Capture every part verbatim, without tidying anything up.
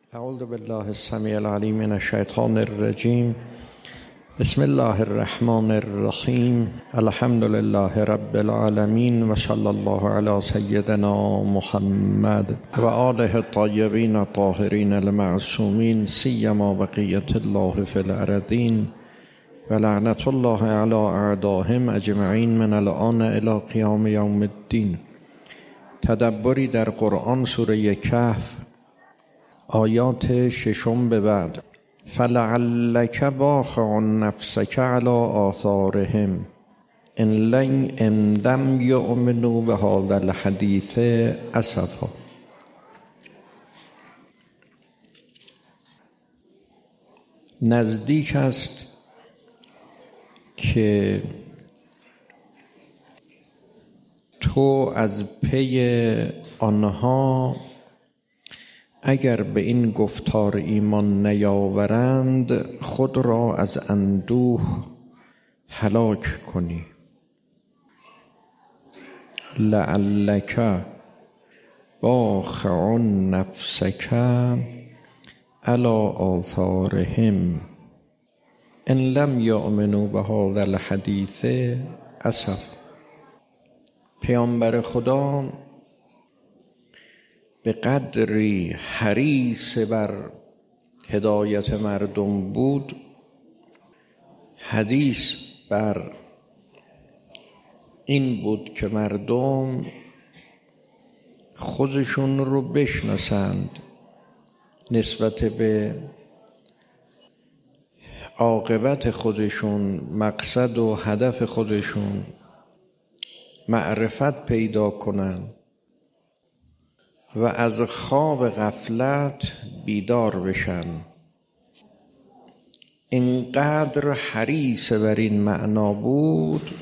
اعوذ بالله السمیع العلیم من الشیطان الرجیم. بسم الله الرحمن الرحیم. الحمد لله رب العالمین و صلی الله علی سیدنا محمد و آله الطیبین الطاهرین المعصومین، سیما بقیة الله فی الارضین و لعنت الله علی اعدائهم اجمعین من الآن الی قیام یوم الدین. تدبری در قرآن، سوره کهف، آیات ششم به بعد. فلعلک باخع نفسک علی آثارهم ان لن ان لم یؤمنوا بهذا الحدیث اسفا. نزدیک است که تو از پی آنها اگر به این گفتار ایمان نیاورند خود را از اندوه هلاک کنی. لعلک باخع نفسک علی آثارهم ان لم یؤمنوا بهذا الحدیث اسف. پیامبر خدا به قدری حریص بر هدایت مردم بود، حدیث بر این بود که مردم خودشون رو بشناسند نسبت به عاقبت خودشون، مقصد و هدف خودشون، معرفت پیدا کنند و از خواب غفلت بیدار بشن. اینقدر حریص بر این معنا بود،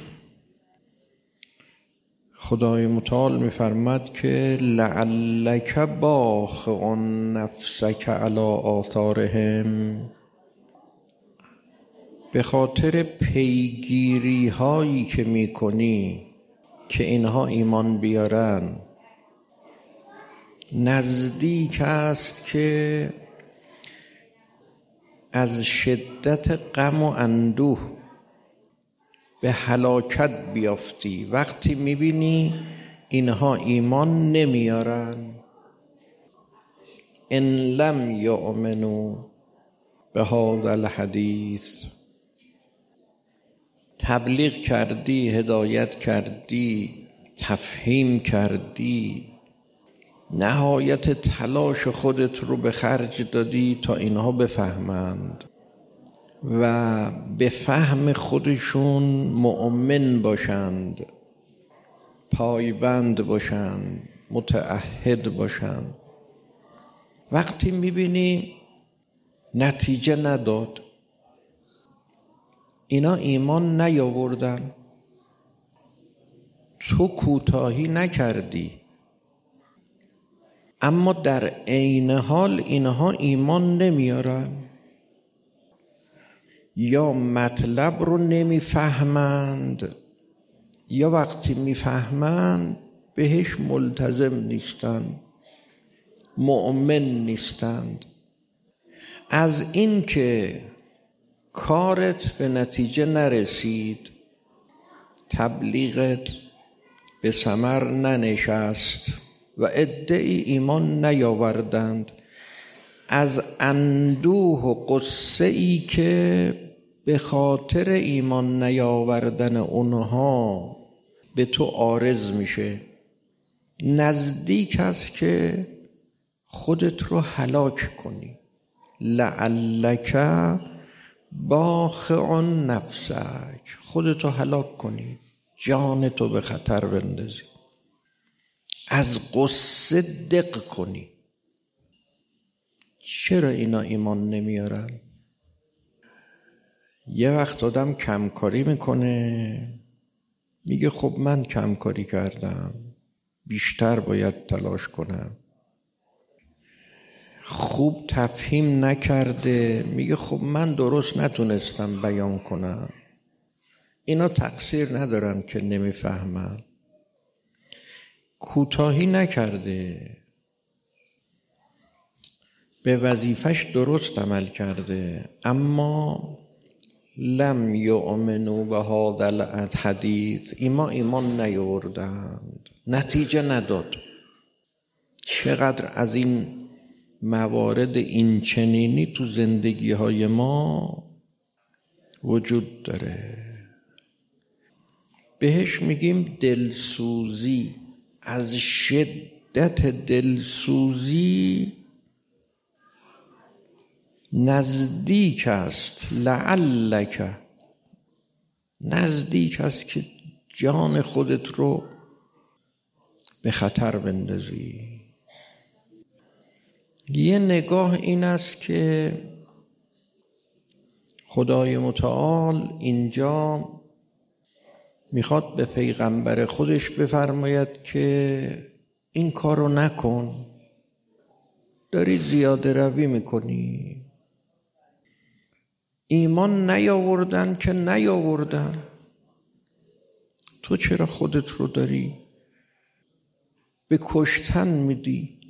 خدای متعال می‌فرماد که لعلک باخع نفسک علی آثارهم، به خاطر پیگیری هایی که میکنی که اینها ایمان بیارن، نزدیک است که از شدت غم و اندوه به هلاکت بیافتی وقتی میبینی اینها ایمان نمیارن. ان لم یؤمنوا بهذا الحدیث، تبلیغ کردی، هدایت کردی، تفهیم کردی، نهایت تلاش خودت رو به خرج دادی تا اینها بفهمند و به فهم خودشون مؤمن باشند، پایبند باشند، متعهد باشند. وقتی میبینی نتیجه نداد، اینا ایمان نیاوردن، تو کوتاهی نکردی، اما در عین حال اینها ایمان نمیارن، یا مطلب رو نمیفهمند یا وقتی میفهمند بهش ملتزم نیستند، مؤمن نیستند. از این که کارت به نتیجه نرسید، تبلیغت به ثمر ننشست و عده‌ای ایمان نیاوردند، از اندوه و غصه ای که به خاطر ایمان نیاوردن اونها به تو عارض میشه، نزدیک است که خودت رو هلاک کنی. لعلک باخع نفسک، خودت رو هلاک کنی، جانتو به خطر بندازی، از غصه دق کنی. چرا اینا ایمان نمیارن؟ یه وقت آدم کمکاری میکنه، میگه خب من کمکاری کردم، بیشتر باید تلاش کنم. خوب تفهیم نکرده، میگه خب من درست نتونستم بیان کنم. اینا تقصیر ندارن که نمیفهمن. کوتاهی نکرده، به وظیفش درست عمل کرده، اما لم یؤمنوا بهذا الحدیث، ایما ایمان نیاوردند، نتیجه نداد. چقدر از این موارد این چنینی تو زندگی های ما وجود داره. بهش میگیم دلسوزی. از شدت دلسوزی نزدیک است، لعلک، نزدیک است که جان خودت رو به خطر بندازی. یه نگاه این است که خدای متعال اینجا میخواد به پیغمبر خودش بفرماید که این کارو نکن، داری زیاده روی میکنی. ایمان نیاوردن که نیاوردن، تو چرا خودت رو داری به کشتن میدی؟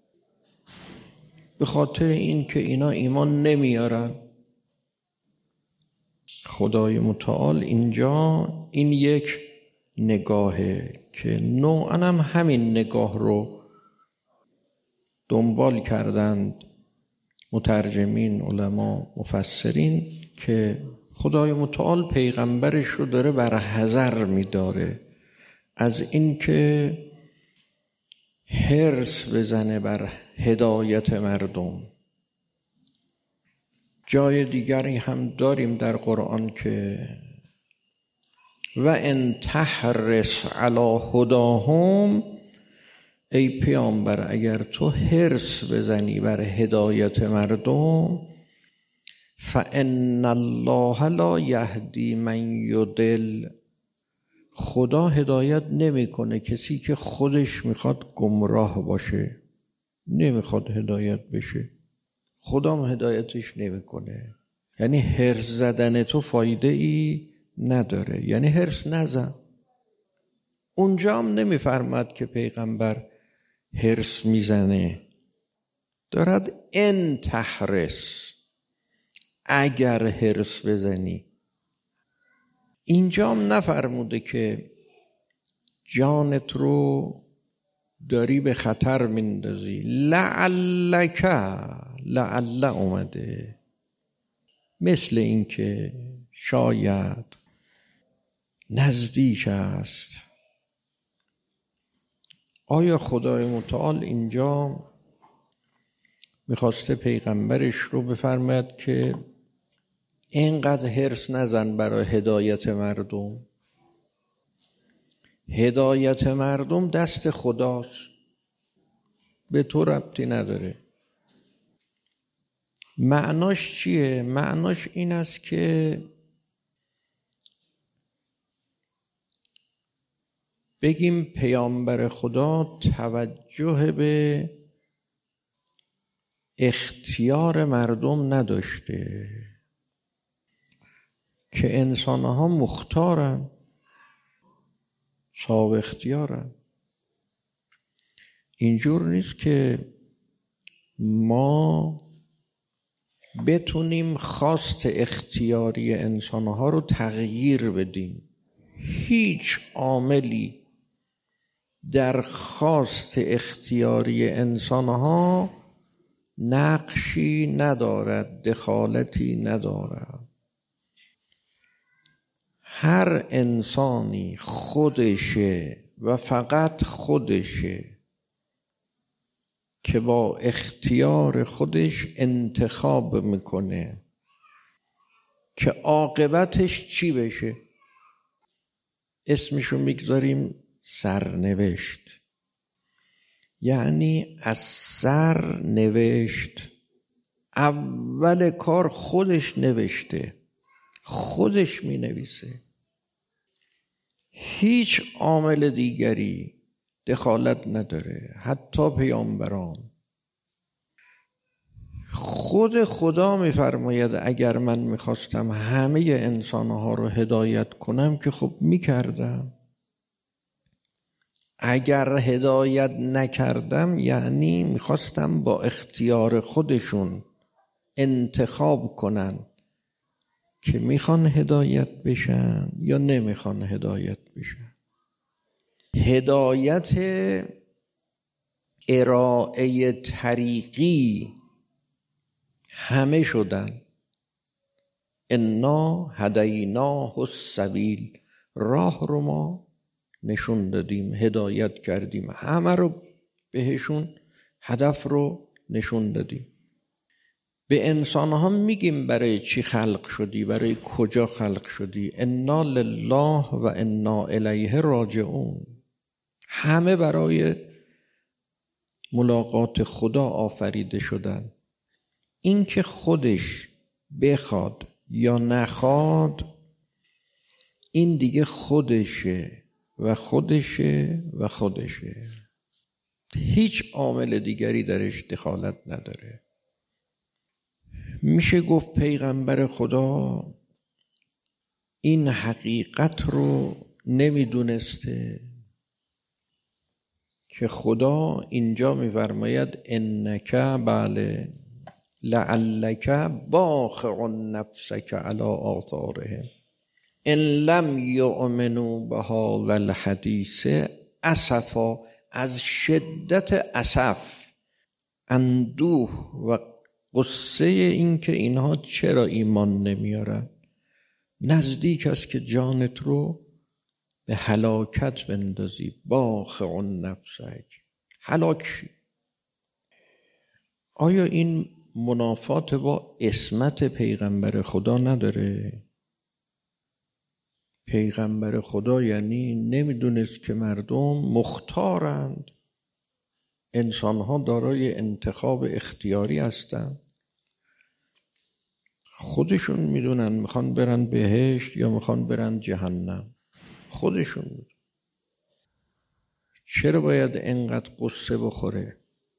به خاطر این که اینا ایمان نمیارن. خدای متعال اینجا این یک نگاهه که نوعاً هم همین نگاه رو دنبال کردند مترجمین، علما، مفسرین، که خدای متعال پیغمبرش رو داره بر حذر می‌داره از این که حرص بزنه بر هدایت مردم. جای دیگری هم داریم در قرآن که و ان تحرص علی هداهم، ای پیامبر اگر تو حرص بزنی بر هدایت مردم، فان الله لا یهدی من یضل، خدا هدایت نمیکنه کسی که خودش میخواد گمراه باشه، نمیخواد هدایت بشه، خدا هدایتش نمیکنه. یعنی حرص زدن تو فایده ای نداره، یعنی حرص نزن. اونجا هم نمیفرماد که پیغمبر حرص میزنه، دارد ان تحرص، اگر حرص بزنی. اینجا هم نفرموده که جانت رو داری به خطر میندازی. لعلک، لعل اومده مثل این که شاید، نزدیک است. آیا خدای متعال اینجا میخواسته پیغمبرش رو بفرماید که اینقدر حرص نزن برای هدایت مردم؟ هدایت مردم دست خداست، به تو ربطی نداره. معناش چیه؟ معناش این است که بگیم پیامبر خدا توجه به اختیار مردم نداشته، که انسانها مختارن، صاحب اختیارن. اینجور نیست که ما بتونیم خواست اختیاری انسانها رو تغییر بدیم. هیچ عاملی در خواست اختیاری انسانها نقشی ندارد، دخالتی ندارد. هر انسانی خودشه و فقط خودشه که با اختیار خودش انتخاب میکنه که عاقبتش چی بشه. اسمشو میگذاریم سرنوشت. یعنی از سر نوشت، اول کار خودش نوشته، خودش می نویسه. هیچ عامل دیگری دخالت نداره. حتی پیامبران، خود خدا می فرماید اگر من می خواستم همه انسانها رو هدایت کنم که خب می کردم. اگر هدایت نکردم یعنی میخواستم با اختیار خودشون انتخاب کنن که میخوان هدایت بشن یا نمیخوان هدایت بشن. هدایت ارائه طریقی همه شدن. انا هدیناه السبیل، راه رو ما نشون دادیم، هدایت کردیم، همه رو بهشون هدف رو نشون دادیم. به انسان ها میگیم برای چی خلق شدی، برای کجا خلق شدی. انا لله و انا الیه راجعون. همه برای ملاقات خدا آفریده شدن. این که خودش بخواد یا نخواد این دیگه خودشه و خودشه و خودشه، هیچ عامل دیگری درش دخالت نداره. میشه گفت پیغمبر خدا این حقیقت رو نمیدونسته که خدا اینجا میفرماید انک بله لعلک باخع نفسک علی آثارهم ان لم یؤمنوا بهذا الحدیث اسفا، از شدت اسف، اندوه و قصه این که اینها چرا ایمان نمیارن، نزدیک است که جانت رو به هلاکت بندازی. باخع نفسک، هلاک شی. آیا این منافات با عصمت پیغمبر خدا نداره؟ پیغمبر خدا یعنی نمیدونست که مردم مختارند، انسانها دارای انتخاب اختیاری هستند، خودشون میدونن میخوان برن بهشت یا میخوان برن جهنم، خودشون میدونن. چرا باید انقدر قصه بخوره؟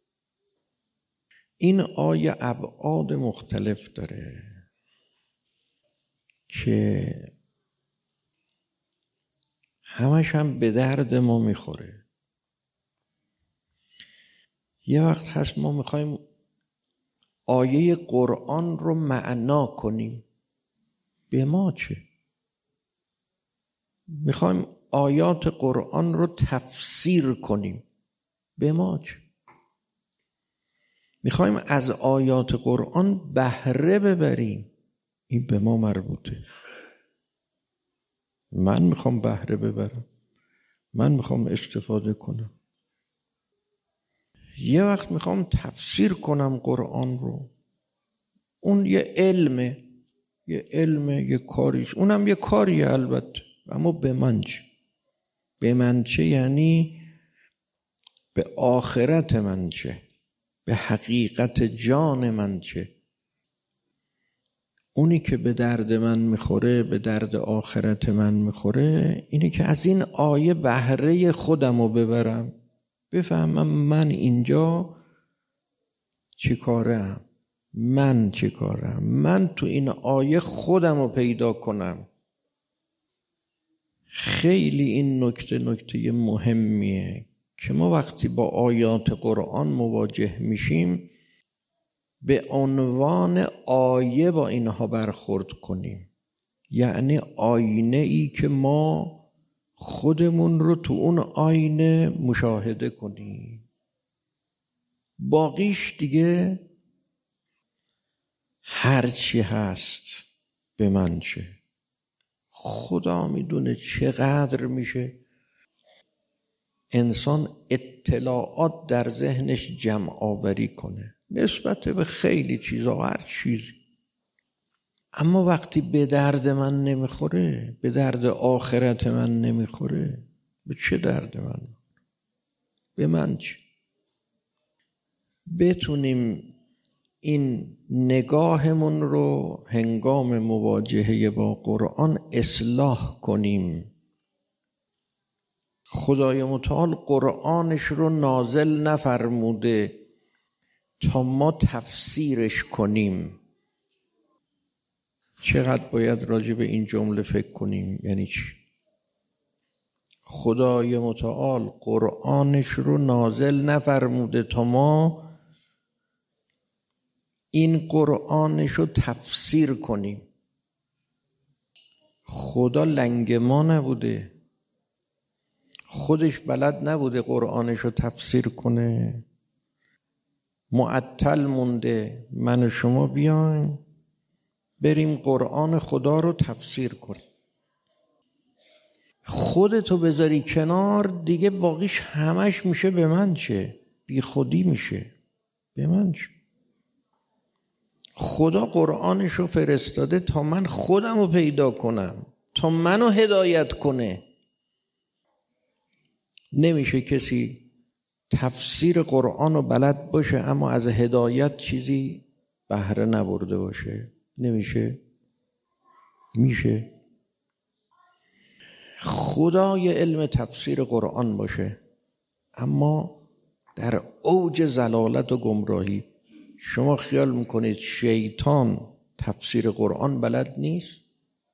این آیه ابعاد مختلف داره که همش هم به درد ما میخوره. یه وقت هست ما میخوایم آیه قرآن رو معنا کنیم، به ما چه؟ میخوایم آیات قرآن رو تفسیر کنیم، به ما چه؟ میخوایم از آیات قرآن بهره ببریم، این به ما مربوطه. من میخوام بهره ببرم، من میخوام استفاده کنم. یه وقت میخوام تفسیر کنم قرآن رو، اون یه علمه، یه علمه، یه کاریش، اونم یه کاریه البته، اما به من چه؟ به من چه یعنی به آخرت من چه؟ به حقیقت جان من چه؟ اونی که به درد من میخوره، به درد آخرت من میخوره، اینه که از این آیه بهره خودم رو ببرم، بفهمم من اینجا چی کارم، من چی کارم، من تو این آیه خودم رو پیدا کنم. خیلی این نکته نکته مهمیه که ما وقتی با آیات قرآن مواجه میشیم به عنوان آیه با اینها برخورد کنیم، یعنی آینه ای که ما خودمون رو تو اون آینه مشاهده کنیم. باقیش دیگه هرچی هست به من چه؟ خدا میدونه چقدر میشه انسان اطلاعات در ذهنش جمع آوری کنه نسبت به خیلی چیزا، هر چیزی، اما وقتی به درد من نمیخوره، به درد آخرت من نمیخوره، به چه درد من؟ به من چه؟ بتونیم این نگاهمون رو هنگام مواجهه با قرآن اصلاح کنیم. خدای متعال قرآنش رو نازل نفرموده تا ما تفسیرش کنیم. چقدر باید راجع به این جمله فکر کنیم؟ یعنی چی؟ خدای متعال قرآنش رو نازل نفرموده تا ما این قرآنش رو تفسیر کنیم. خدا لنگ ما نبوده، خودش بلد نبوده قرآنش رو تفسیر کنه، معطل مونده. من و شما بیایم بریم قرآن خدا رو تفسیر کنیم. خودتو بذاری کنار دیگه باقیش همش میشه به من چه؟ بی خودی میشه. به من چه؟ خدا قرآنش رو فرستاده تا من خودم رو پیدا کنم، تا منو هدایت کنه. نمیشه کسی تفسیر قرآن رو بلد باشه اما از هدایت چیزی بهره نبرده باشه. نمیشه. میشه. خدای علم تفسیر قرآن باشه اما در اوج ضلالت و گمراهی. شما خیال میکنید شیطان تفسیر قرآن بلد نیست؟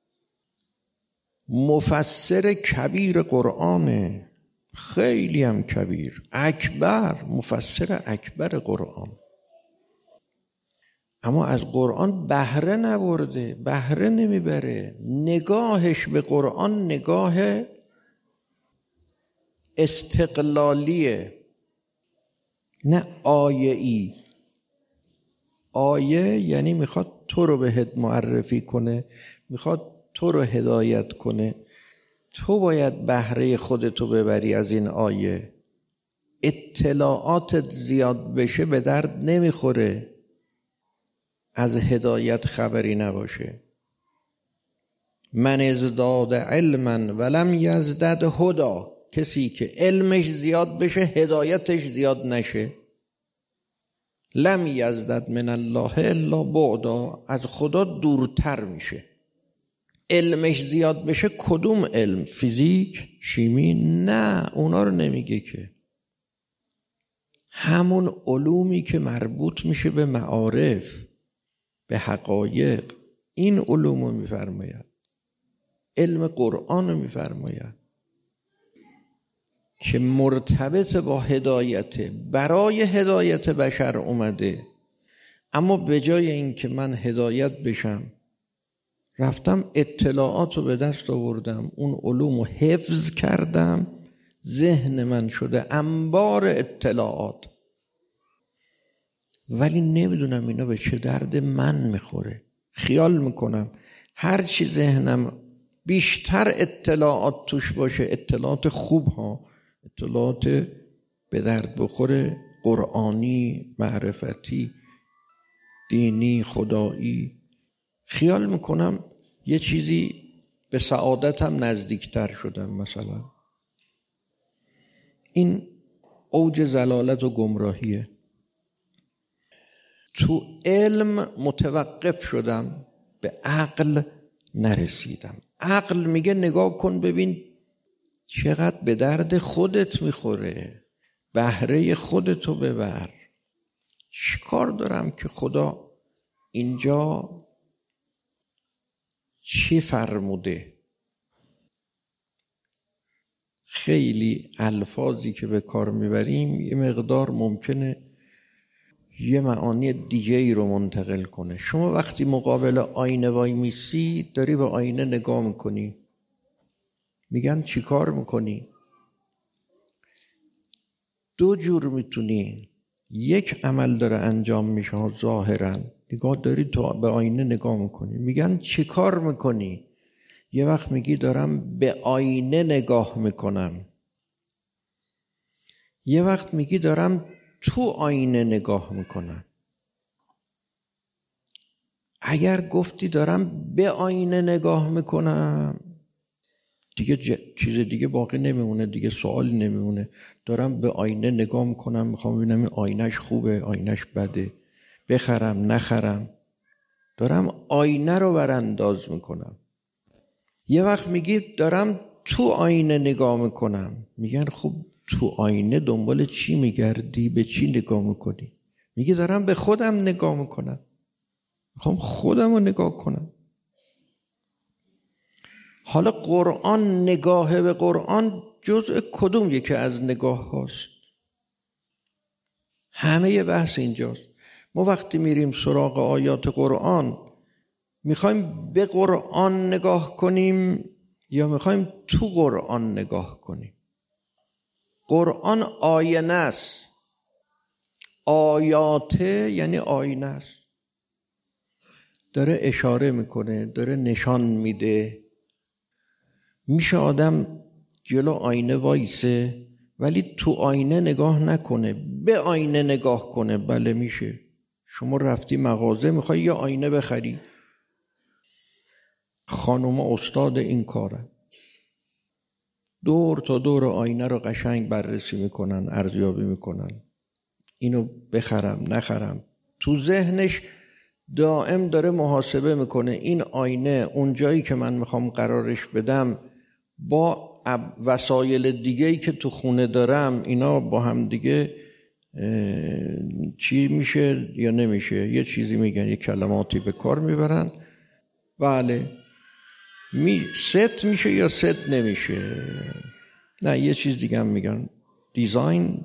مفسر کبیر قرآنه، خیلی هم کبیر، اکبر، مفسر اکبر قرآن، اما از قرآن بهره نبرده، بهره نمیبره. نگاهش به قرآن نگاه استقلالیه، نه آیه‌ای. آیه یعنی میخواد تو رو بهت معرفی کنه، میخواد تو رو هدایت کنه، تو باید بهره خودتو ببری از این آیه. اطلاعاتت زیاد بشه به درد نمیخوره از هدایت خبری نباشه. من ازداد علما ولم یزدد هدا، کسی که علمش زیاد بشه هدایتش زیاد نشه. لم یزدد من الله الا بعدا، از خدا دورتر میشه. علمش زیاد بشه کدوم علم؟ فیزیک، شیمی؟ نه، اونا رو نمیگه که. همون علومی که مربوط میشه به معارف، به حقایق، این علوم رو میفرماید. علم قرآن رو میفرماید که مرتبط با هدایت، برای هدایت بشر اومده. اما به جای این که من هدایت بشم رفتم اطلاعات رو به دست آوردم، اون علوم رو حفظ کردم، ذهن من شده انبار اطلاعات، ولی نمیدونم اینا به چه درد من میخوره. خیال میکنم هرچی ذهنم بیشتر اطلاعات توش باشه، اطلاعات خوب ها، اطلاعات به درد بخوره، قرآنی، معرفتی، دینی، خدایی، خیال میکنم یه چیزی به سعادتم نزدیکتر شدم. مثلا این اوج ضلالت و گمراهیه. تو علم متوقف شدم، به عقل نرسیدم. عقل میگه نگاه کن ببین چقدر به درد خودت میخوره، بهره خودتو ببر. چیکار دارم که خدا اینجا چی فرموده؟ خیلی الفاظی که به کار میبریم یه مقدار ممکنه یه معانی دیگه ای رو منتقل کنه. شما وقتی مقابل آینه وای میسی داری به آینه نگاه میکنی، میگن چی کار میکنی؟ دو جور میتونی، یک عمل داره انجام میشه ظاهرا، نگاه داری تو به آینه نگاه میکنی، میگن چی کار میکنی؟ یه وقت میگی دارم به آینه نگاه میکنم، یه وقت میگی دارم تو آینه نگاه میکنم. اگر گفتی دارم به آینه نگاه میکنم دیگه ج... چیز دیگه باقی نمیمونه، دیگه سوالی نمیمونه. دارم به آینه نگاه میکنم، میخوام ببینم این آینهش خوبه، آینهش بده، بخرم نخرم، دارم آینه رو برانداز میکنم. یه وقت میگی دارم تو آینه نگاه میکنم، میگن خب تو آینه دنبال چی میگردی؟ به چی نگاه میکنی؟ میگی دارم به خودم نگاه میکنم، میخوام خودم رو نگاه کنم. حالا قرآن، نگاه به قرآن جزء کدوم یکی از نگاه هاست؟ همه بحث اینجاست. ما وقتی میریم سراغ آیات قرآن میخوایم به قرآن نگاه کنیم یا میخوایم تو قرآن نگاه کنیم؟ قرآن آینه است. آیات یعنی آینه است. داره اشاره میکنه، داره نشان میده. میشه آدم جلو آینه وایسه ولی تو آینه نگاه نکنه، به آینه نگاه کنه؟ بله میشه. شما رفتی مغازه میخوای یه آینه بخری، خانوم استاد این کاره، دور تا دور آینه رو قشنگ بررسی میکنن، ارزیابی میکنن، اینو بخرم نخرم. تو ذهنش دائم داره محاسبه میکنه این آینه اون جایی که من میخوام قرارش بدم با وسایل دیگه‌ای که تو خونه دارم اینا با هم دیگه چی میشه یا نمیشه. یه چیزی میگن، یه کلماتی به کار میبرن. بله می ست میشه یا ست نمیشه. نه یه چیز دیگه هم میگن، دیزاین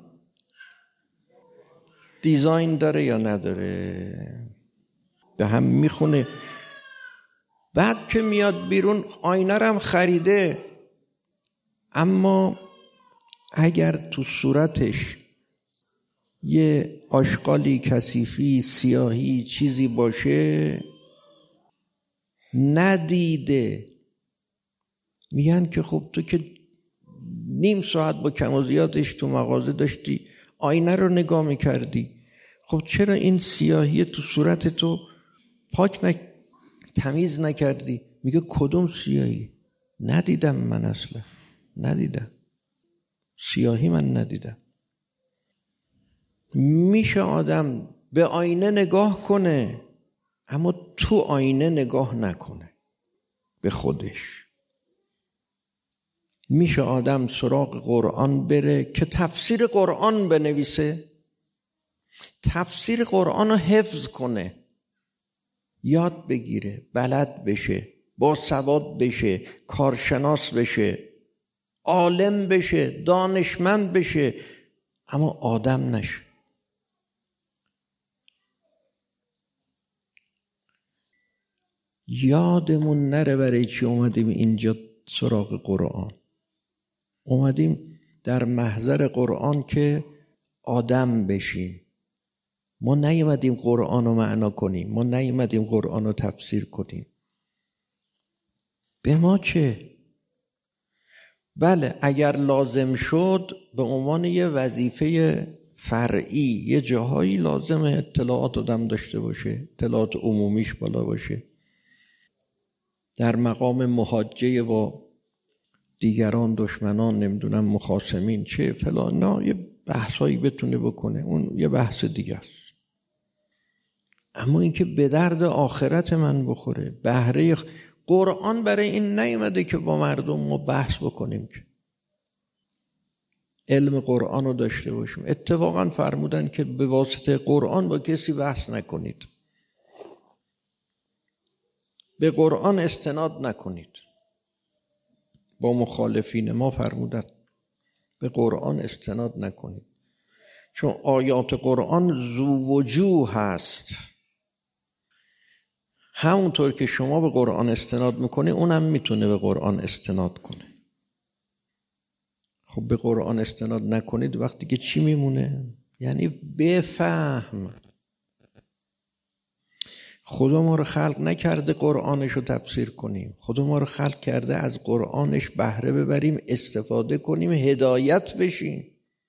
دیزاین داره یا نداره، به هم میخونه. بعد که میاد بیرون آینه رو هم خریده، اما اگر تو صورتش یه آشغالی، کثیفی، سیاهی چیزی باشه ندیده، میگن که خب تو که نیم ساعت با کم و زیادش تو مغازه داشتی آینه رو نگاه میکردی، خب چرا این سیاهی تو صورت تو پاک نک... تمیز نکردی؟ میگه کدوم سیاهی؟ ندیدم من، اصلا ندیدم سیاهی، من ندیدم. میشه آدم به آینه نگاه کنه اما تو آینه نگاه نکنه به خودش. میشه آدم سراغ قرآن بره که تفسیر قرآن بنویسه، تفسیر قرآن رو حفظ کنه، یاد بگیره، بلد بشه، با سواد بشه، کارشناس بشه، عالم بشه، دانشمند بشه، اما آدم نشه. یادمون نره برای چی اومدیم اینجا سراغ قرآن. اومدیم در محضر قرآن که آدم بشیم. ما نیومدیم قرآن رو معنا کنیم، ما نیومدیم قرآن رو تفسیر کنیم. به ما چه؟ بله اگر لازم شد به عنوان یه وظیفه فرعی یه جاهایی لازمه اطلاعات آدم داشته باشه، اطلاعات عمومیش بالا باشه، در مقام محاجه با دیگران، دشمنان، نمیدونم مخاصمین چه فلان، نه یه بحثایی بتونه بکنه، اون یه بحث دیگه است. اما اینکه به درد آخرت من بخوره، بهره قرآن برای این نیومده که با مردم ما بحث بکنیم، که علم قرآن رو داشته باشیم. اتفاقا فرمودن که به واسطه قرآن با کسی بحث نکنید، به قرآن استناد نکنید. با مخالفین ما فرمودن به قرآن استناد نکنید، چون آیات قرآن ذو وجوه هست. همونطور که شما به قرآن استناد میکنی اونم میتونه به قرآن استناد کنه. خب به قرآن استناد نکنید وقتی که چی میمونه؟ یعنی بفهم. خدا ما رو خلق نکرده قرآنش رو تفسیر کنیم، خدا ما رو خلق کرده از قرآنش بهره ببریم، استفاده کنیم، هدایت بشیم.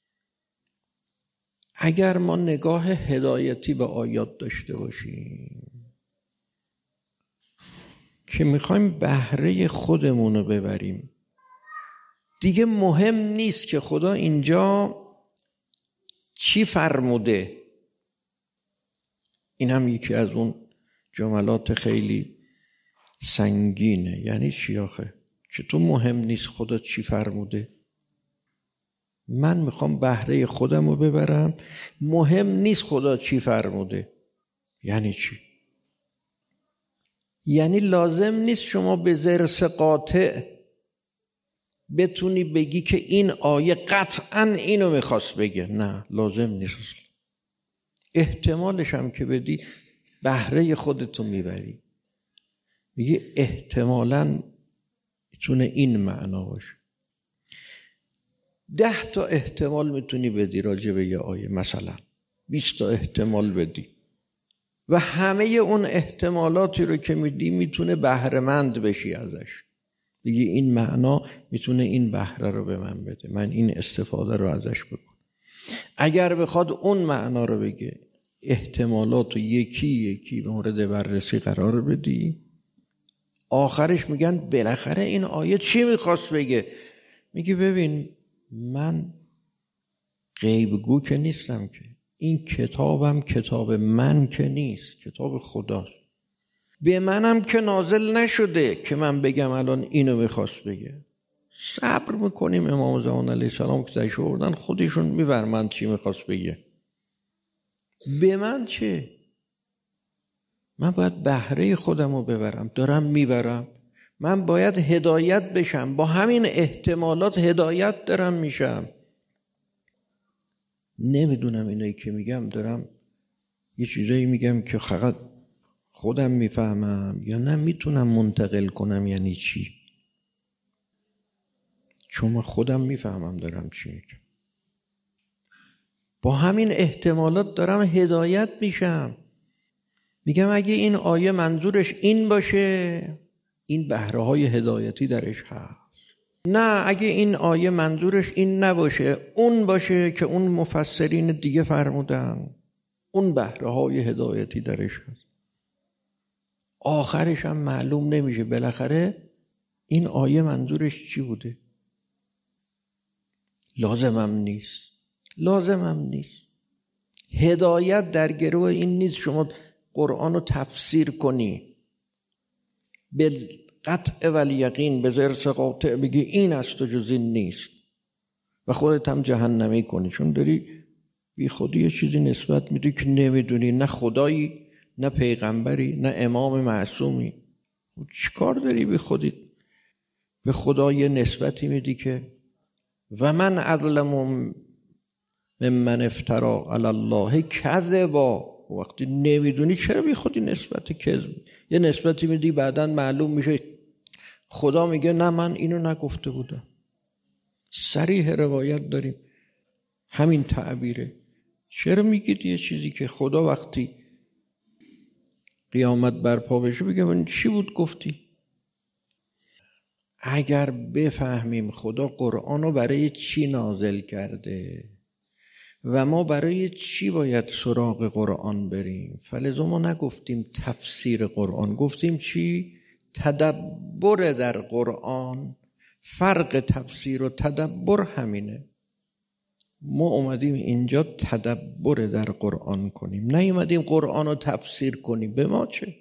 اگر ما نگاه هدایتی به آیات داشته باشیم که میخوایم بهره خودمون رو ببریم، دیگه مهم نیست که خدا اینجا چی فرموده. این هم یکی از اون جملات خیلی سنگینه. یعنی چی آخه؟ چطور مهم نیست خدا چی فرموده؟ من میخوام بهره خودم رو ببرم، مهم نیست خدا چی فرموده. یعنی چی؟ یعنی لازم نیست شما به ضرس قاطع بتونی بگی که این آیه قطعاً اینو میخواست بگه. نه، لازم نیست. احتمالش هم که بدی بهره خودتو میبری. میگه احتمالاً میتونه این معنا باشه. ده تا احتمال میتونی بدی راجع به یه آیه، مثلا بیست تا احتمال بدی و همه اون احتمالاتی رو که میدی میتونه بهره‌مند بشی ازش. بگی این معنا میتونه این بهره رو به من بده، من این استفاده رو ازش بکنم. اگر بخواد اون معنا رو بگه، احتمالات رو یکی یکی مورد بررسی قرار بدی. آخرش میگن بالاخره این آیه چی میخواست بگه؟ میگی ببین من غیبگو که نیستم، که این کتابم کتاب من که نیست، کتاب خداست. به منم که نازل نشده که من بگم الان اینو میخواست بگه. صبر میکنیم امام زمان علیه السلام که تشریف آوردن خودشون میفرمایند چی میخواست بگه. به من چه؟ من باید بهره خودم رو ببرم، دارم میبرم. من باید هدایت بشم، با همین احتمالات هدایت دارم میشم. نمیدونم اینایی که میگم دارم یه چیزایی میگم که فقط خودم میفهمم یا نه میتونم منتقل کنم یعنی چی. چون من خودم میفهمم دارم چی میگم. با همین احتمالات دارم هدایت میشم. میگم اگه این آیه منظورش این باشه، این بهره های هدایتی درش هست. نه، اگه این آیه منظورش این نباشه، اون باشه که اون مفسرین دیگه فرمودن، اون بهره های هدایتی درش هست. آخرش هم معلوم نمیشه بالاخره این آیه منظورش چی بوده. لازمم نیست، لازمم نیست. هدایت در گروه این نیست شما قرآن رو تفسیر کنی به قطع و الیقین، به ضرس قاطع بگی این است و جز این نیست و خودت هم جهنمی کنی، چون داری بی خودی یه چیزی نسبت میدی که نمیدونی. نه خدایی، نه پیغمبری، نه امام معصومی. چیکار داری بی خودی به خدا یه نسبتی میدی که و من اظلم ممن افترا علی الله کذبا. وقتی نمیدونی چرا بی خودی نسبت کذب یه نسبتی میدی، بعداً معلوم میشه خدا میگه نه من اینو نگفته بودم. صریح روایت داریم همین تعبیره. چرا میگید یه چیزی که خدا وقتی قیامت برپا بشه بگه من چی بود گفتی؟ اگر بفهمیم خدا قرآن رو برای چی نازل کرده و ما برای چی باید سراغ قرآن بریم، فلذا ما نگفتیم تفسیر قرآن، گفتیم چی؟ تدبر در قرآن. فرق تفسیر و تدبر همینه. ما اومدیم اینجا تدبر در قرآن کنیم، نیومدیم قرآن رو تفسیر کنیم. به ما چه؟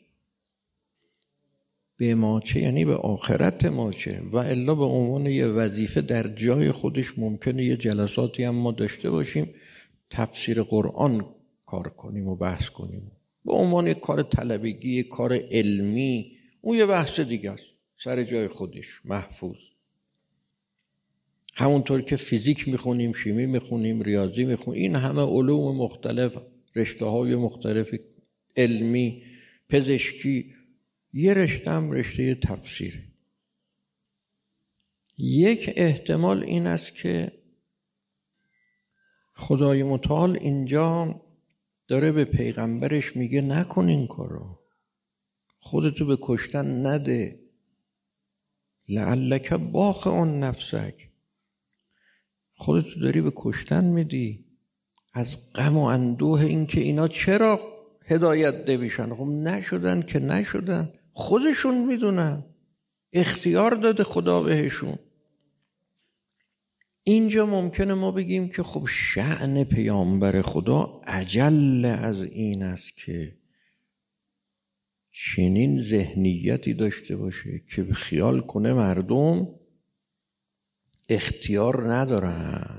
به ما چه یعنی به آخرت ما چه؟ و الا به عنوان یه وظیفه در جای خودش ممکنه یه جلساتی هم ما داشته باشیم تفسیر قرآن کار کنیم و بحث کنیم به عنوان یک کار طلبگی، یک کار علمی. اون یه بحث دیگه است سر جای خودش محفوظ. همونطور که فیزیک میخونیم، شیمی میخونیم، ریاضی میخونیم، این همه علوم مختلف، رشته های مختلف علمی، پزشکی، یه رشته هم رشته تفسیر. یک احتمال این است که خدای متعال اینجا داره به پیغمبرش میگه نکن این کارو، خودتو به کشتن نده، لعلک باخع نفسک، خودتو داری به کشتن میدی از غم و اندوه این که اینا چرا هدایت نمیشن. خب نشدن که نشدن، خودشون میدونن، اختیار داده خدا بهشون. اینجا ممکنه ما بگیم که خب شأن پیامبر خدا اجل از این است که چنین ذهنیتی داشته باشه که خیال کنه مردم اختیار ندارن.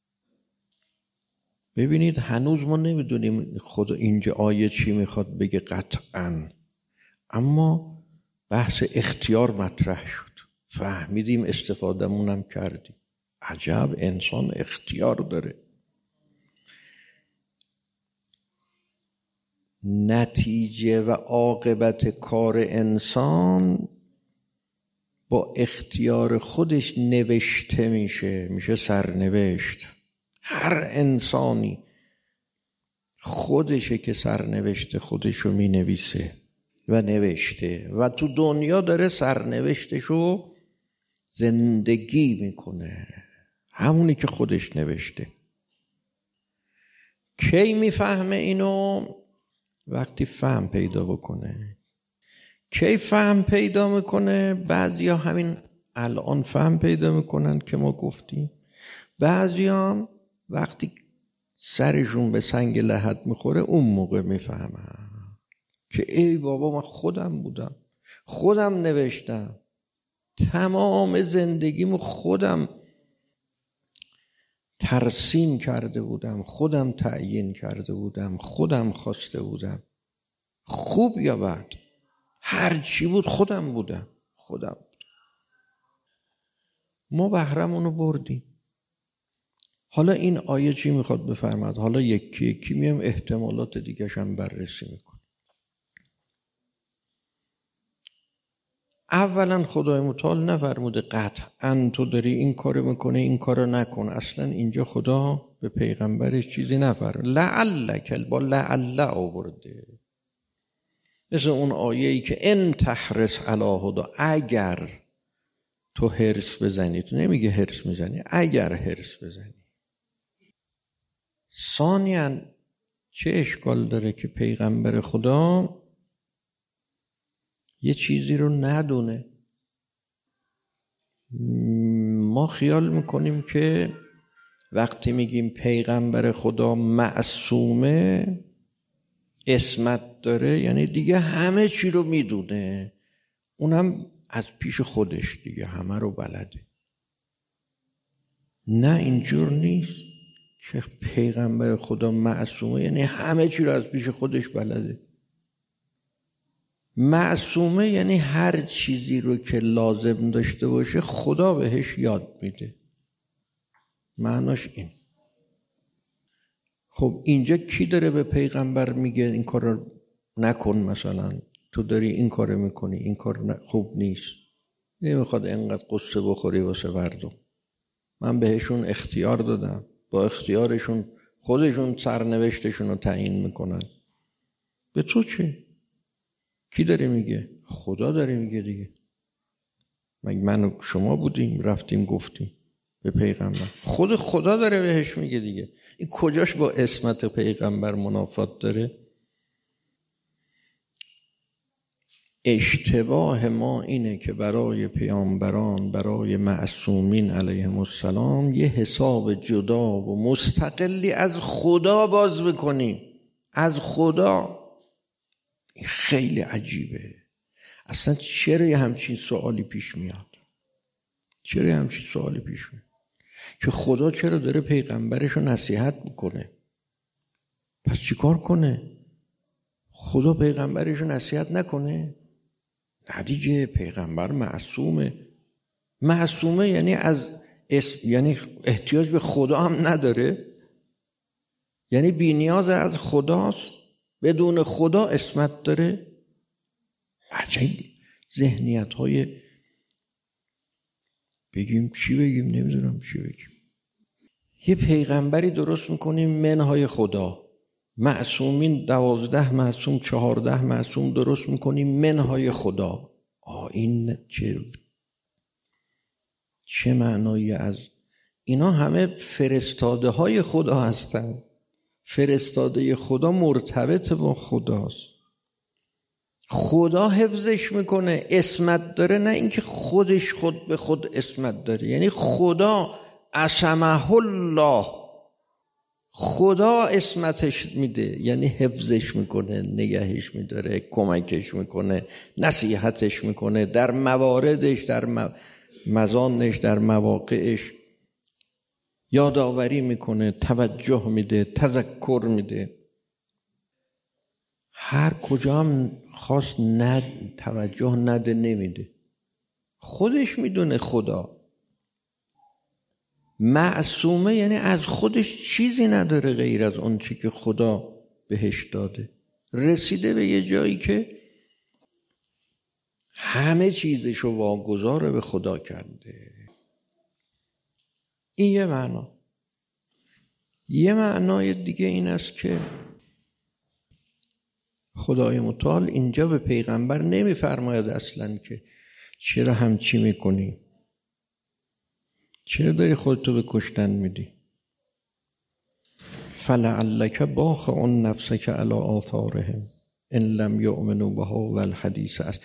ببینید هنوز ما نمیدونیم خدا اینجا آیه چی میخواد بگه قطعاً، اما بحث اختیار مطرح شد. فهمیدیم، استفادهمونم کردیم. عجب، انسان اختیار داره. نتیجه و عاقبت کار انسان با اختیار خودش نوشته میشه، میشه سرنوشت. هر انسانی خودشه که سرنوشت خودشو می نویسه و نوشته و تو دنیا داره سرنوشتشو زندگی میکنه، همونی که خودش نوشته. کی میفهمه اینو؟ وقتی فهم پیدا بکنه. کی فهم پیدا میکنه؟ بعضیا همین الان فهم پیدا میکنن که ما گفتیم، بعضیا وقتی سرشون به سنگ لحد میخوره اون موقع میفهمن که ای بابا من خودم بودم، خودم نوشتم، تمام زندگیمو خودم ترسیم کرده بودم، خودم تعیین کرده بودم، خودم خواسته بودم، خوب یا بد، هر چی بود خودم بودم، خودم بودم. ما بهرمونو بردیم. حالا این آیه چی میخواد بفرماد؟ حالا یکی یکی میم احتمالات دیگرش هم بررسی میکن. اولا خدای متعال نفرموده قطعاً تو داری این کارو میکنه این کارو نکن. اصلا اینجا خدا به پیغمبرش چیزی نفرمود. لعلک، با لعل آورده، مثل اون آیه‌ای که ان تحرس علی هدی، اگر تو حرص بزنی، تو نمیگه حرص میزنی، اگر حرص بزنی. ثانیاً چه اشکال داره که پیغمبر خدا یه چیزی رو ندونه؟ ما خیال میکنیم که وقتی میگیم پیغمبر خدا معصومه، عصمت داره، یعنی دیگه همه چی رو میدونه، اونم از پیش خودش دیگه همه رو بلده. نه، اینجور نیست که پیغمبر خدا معصومه یعنی همه چی رو از پیش خودش بلده. معصومه یعنی هر چیزی رو که لازم داشته باشه خدا بهش یاد میده. معناش این. خب اینجا کی داره به پیغمبر میگه این کار رو نکن؟ مثلا تو داری این کار میکنی، این کار خوب نیست، نمیخواد اینقدر قصه بخوری واسه مردم. من بهشون اختیار دادم، با اختیارشون خودشون سرنوشتشون رو تعیین میکنن. به تو چه؟ کی داره میگه؟ خدا داره میگه دیگه. مگه من و شما بودیم رفتیم گفتیم به پیغمبر؟ خود خدا داره بهش میگه دیگه. این کجاش با عصمت پیغمبر منافات داره؟ اشتباه ما اینه که برای پیامبران، برای معصومین علیهم السلام یه حساب جدا و مستقلی از خدا باز بکنیم. از خدا. خیلی عجیبه. اصلا چرا یه همچین سوالی پیش میاد؟ چرا یه همچین سوالی پیش میاد که خدا چرا داره پیغمبرش رو نصیحت میکنه؟ پس چی کار کنه؟ خدا پیغمبرش رو نصیحت نکنه؟ نه دیگه، پیغمبر معصومه. معصومه یعنی از اس... یعنی احتیاج به خدا هم نداره، یعنی بی نیاز از خداست، بدون خدا عصمت داره. عجیب ذهنیت های، بگیم چی بگیم نمیدونم چی بگیم. یه پیغمبری درست میکنیم منهای خدا، معصومین دوازده معصوم، چهارده معصوم درست میکنیم منهای خدا. آه این چه چه معنایی از اینا؟ همه فرستاده های خدا هستن. فرستاده خدا مرتبط با خداست. خدا حفظش میکنه، عصمت داره، نه اینکه خودش خود به خود عصمت داره. یعنی خدا عصمه الله، خدا عصمتش میده، یعنی حفظش میکنه، نگهش میداره، کمکش میکنه، نصیحتش میکنه، در مواردش، در مزانش، در مواقعش یادآوری میکنه، توجه میده، تذکر میده. هر کجا هم خواست ند توجه نده نمیده. خودش میدونه خدا معصومه، یعنی از خودش چیزی نداره غیر از اون چی که خدا بهش داده. رسیده به یه جایی که همه چیزشو واگذار به خدا کرده. این یه معنا. یه معنای دیگه این است که خدای متعال اینجا به پیغمبر نمیفرماید اصلا که چرا همچی میکنی، چرا داری خودتو به کشتن میدی. فلعلک باخع نفسک علی آثارهم ان لم یؤمنوا بهذا الحدیث. است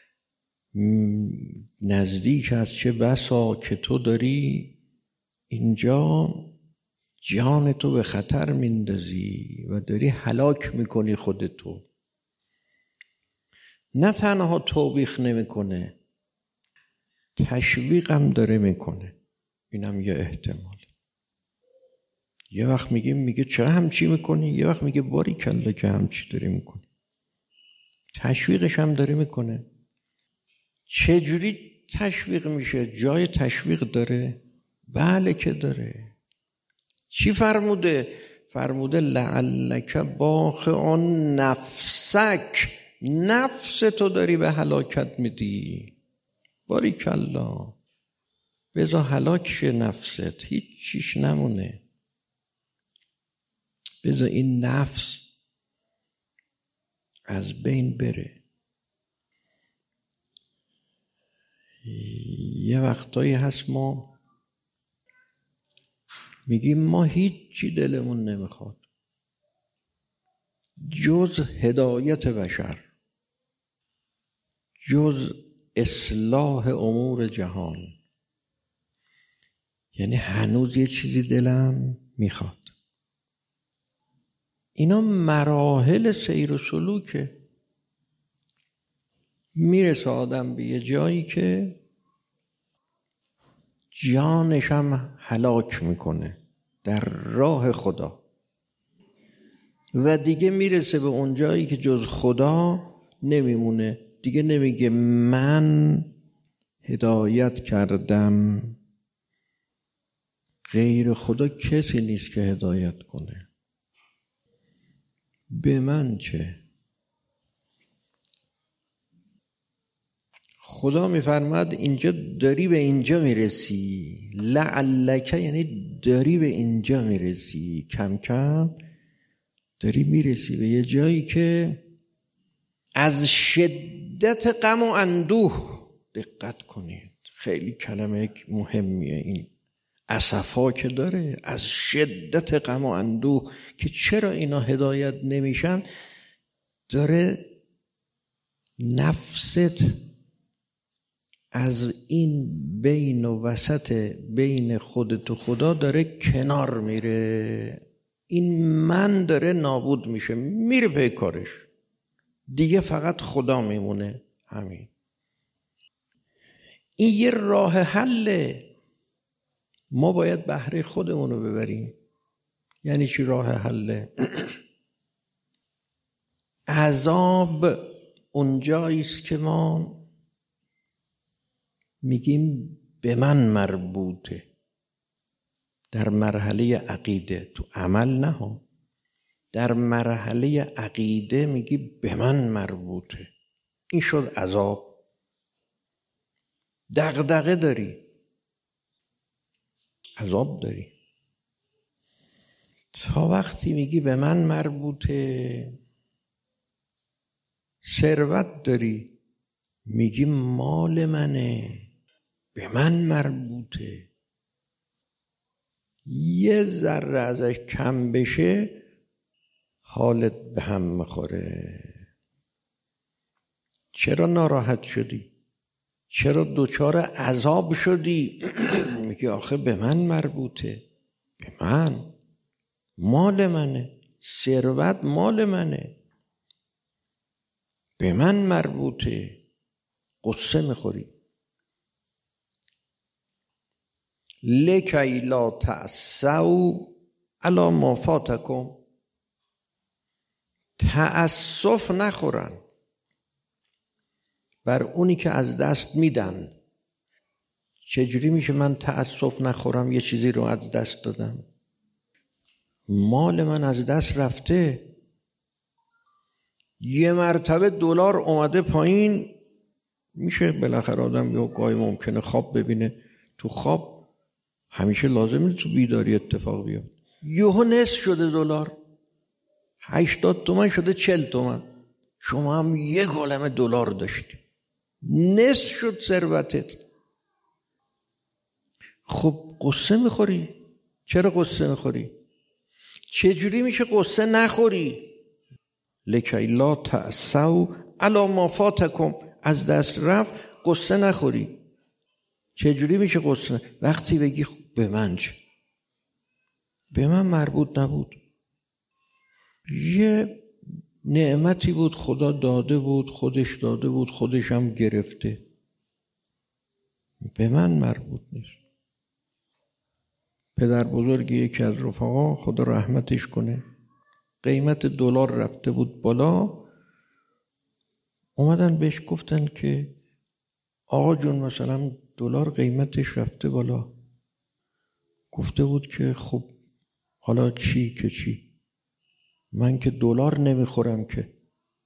نزدیک است چه بسا که تو داری اینجا جان تو به خطر میندازی و داری هلاک میکنی خودتو. نه تنها توبیخ نمیکنه، تشویق هم داره میکنه. اینم یه احتمال. یه وقت میگه میگه چرا همچی میکنی، یه وقت میگه باری کلا که همچی داری میکنی. تشویقش هم داره میکنه. چجوری تشویق میشه؟ جای تشویق داره؟ بله که داره. چی فرموده؟ فرموده لعلک باخع نفسک، نفس تو داری به هلاکت میدی. باریکلا، بذار هلاک شه نفست، هیچ چیش نمونه. بذار این نفس از بین بره. یه وقتایی هست ما میگیم ما هیچ چی دلمون نمیخواد جز هدایت بشر، جز اصلاح امور جهان. یعنی هنوز یه چیزی دلم میخواد. اینا مراحل سیر و سلوکه. میرسه آدم به یه جایی که جانش هم هلاک میکنه در راه خدا و دیگه میرسه به اون جایی که جز خدا نمیمونه. دیگه نمیگه من هدایت کردم، غیر خدا کسی نیست که هدایت کنه، به من چه. خدا میفرماد اینجا داری به اینجا میرسی. لعلک یعنی داری به اینجا میرسی، کم کم داری میرسی به یه جایی که از شدت غم و اندوه، دقت کنید خیلی کلمه مهمیه این، اسفا که داره، از شدت غم و اندوه که چرا اینا هدایت نمیشن، داره نفست از این بین و وسط بین خودت و خدا داره کنار میره. این من داره نابود میشه، میره پی کارش، دیگه فقط خدا میمونه. همین این یه راه حله. ما باید بهره خودمون رو ببریم. یعنی چی راه حله؟ عذاب اونجاییست که ما میگیم به من مربوطه، در مرحله عقیده، تو عمل نه ها، در مرحله عقیده میگی به من مربوطه. این شد عذاب. دغدغه داری، عذاب داری. تا وقتی میگی به من مربوطه، ثروت داری، میگی مال منه، به من مربوطه. یه ذره ازش کم بشه حالت به هم میخوره. چرا ناراحت شدی؟ چرا دوچار عذاب شدی؟ میگی آخه به من مربوطه. به من، مال منه، ثروت مال منه، به من مربوطه. قصه میخوری. لکی لا تأسوا علی ما فاتکم، تأسف نخورن بر اونی که از دست میدن. چجوری میشه من تأسف نخورم یه چیزی رو از دست دادم؟ مال من از دست رفته. یه مرتبه دلار اومده پایین، میشه بالاخره آدم یا گاهی ممکنه خواب ببینه، تو خواب همیشه لازم نیست تو بیداری اتفاق بیاد. یهو نصف شده دلار، هشتاد تومن شده چل تومن، شما هم یه گالم دلار داشتی، نصف شد ثروتت. خب قصه میخوری؟ چرا قصه میخوری؟ چجوری میشه قصه نخوری؟ لکی لا تأسوا علی ما فاتکم، از دست رفت قصه نخوری. چجوری میشه قصه؟ وقتی بگی به من چه؟ به من مربوط نبود، یه نعمتی بود خدا داده بود، خودش داده بود، خودش هم گرفته، به من مربوط نیست. پدر بزرگی یکی از رفقا خدا رحمتش کنه، قیمت دلار رفته بود بالا، اومدن بهش گفتن که آقا جون مثلا دلار قیمتش رفته بالا. گفته بود که خب حالا چی که چی، من که دلار نمیخورم، که